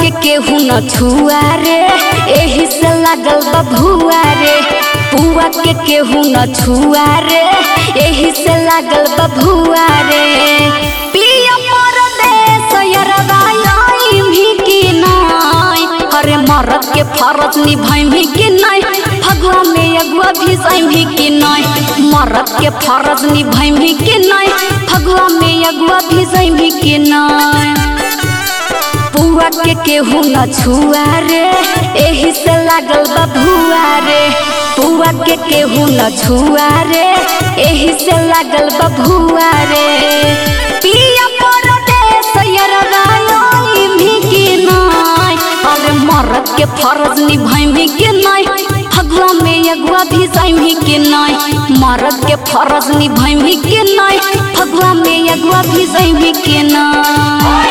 के केहू न छुआ रे, एही से लागल बा भुआ रे। पुआ के केहू न छुआ रे, एही से लागल बा भुआ रे। पिया परदेस यरवा आइमही कि नाय, अरे मरद के फरज निभाइमही कि नाय, फगुआ में अगुआ भिजाइमही कि नाय। मरद के फरज निभाइमही कि नाय, फगुआ में अगुआ भिजाइमही कि नाय। पुआ के केहू न छुआ रे, एही से लागल बा भुआ रे। पुआ के केहू न छुआ रे, एही से लागल बा भुआ रे। पिया परदेस यरवा आइमही कि नाय, अरे मरद के फरज निभाइमही कि नाय, फगुआ में अगुआ भिजाइमही कि नाय। मरद के फरज निभाइमही कि नाय, फगुआ में अगुआ भिजाइमही कि नाय।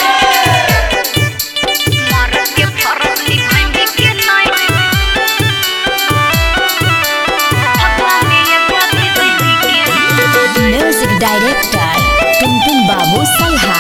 म्यूजिक डायरेक्टर टुनटुन बाबू सलहा।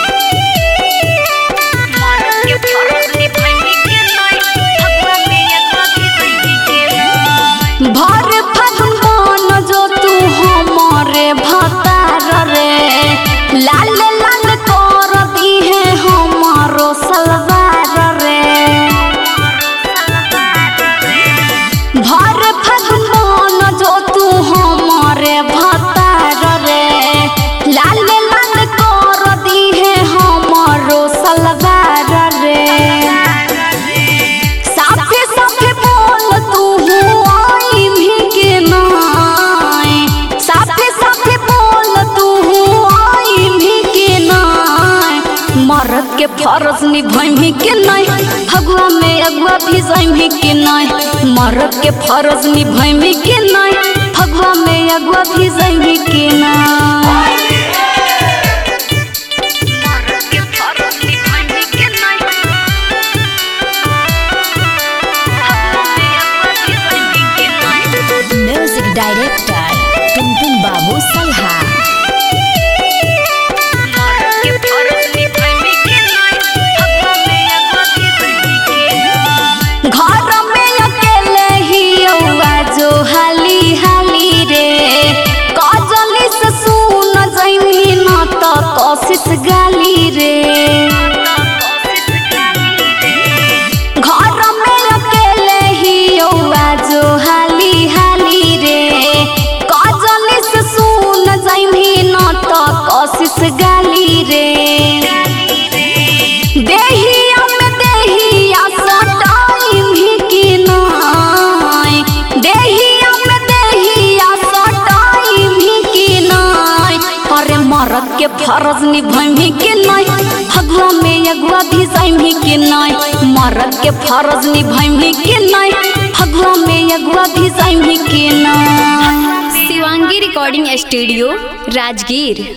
भर फागुन बन जो तू हमारे भतार रे, लाल लाल कर दी है हमारो सलवार रे। भर फागुन बन जो तू हमारे भतार रे, लाल लाल कर दी है हमारो सलवार रे। साफे साफे बोल तू आइमही कि नाय, साफे साफे बोल तू आइमही कि नाय। मरद के फरज निभाइमही कि नाय, फगुआ में अगुआ भिजाइमही कि नाय। मरद के फरज निभाइमही कि नाय, फगुआ में अगुआ भिजाइमही कि नाय। म्यूजिक डायरेक्टर टुनटुन बाबू सलहा। घर में अकेले ही औआ जो हाली हाली रे, काजली से सुन जाइमही न त कोशिश गाली रे। घर में अकेले ही औआ जो हाली हाली रे, काजली से सुन जाइमही न त कोशिश गाली रे। देहिया में देहिया सटाइमही कि नाय, देहिया में देहिया सटाइमही कि नाय। अरे मरद के फरज निभाइमही कि नाय, फगुआ में अगुआ भिजाइमही कि नाय। मरद के फरज निभाइमही कि नाय, फगुआ में अगुआ भिजाइमही कि नाय। Shivangi recording studio Rajgir.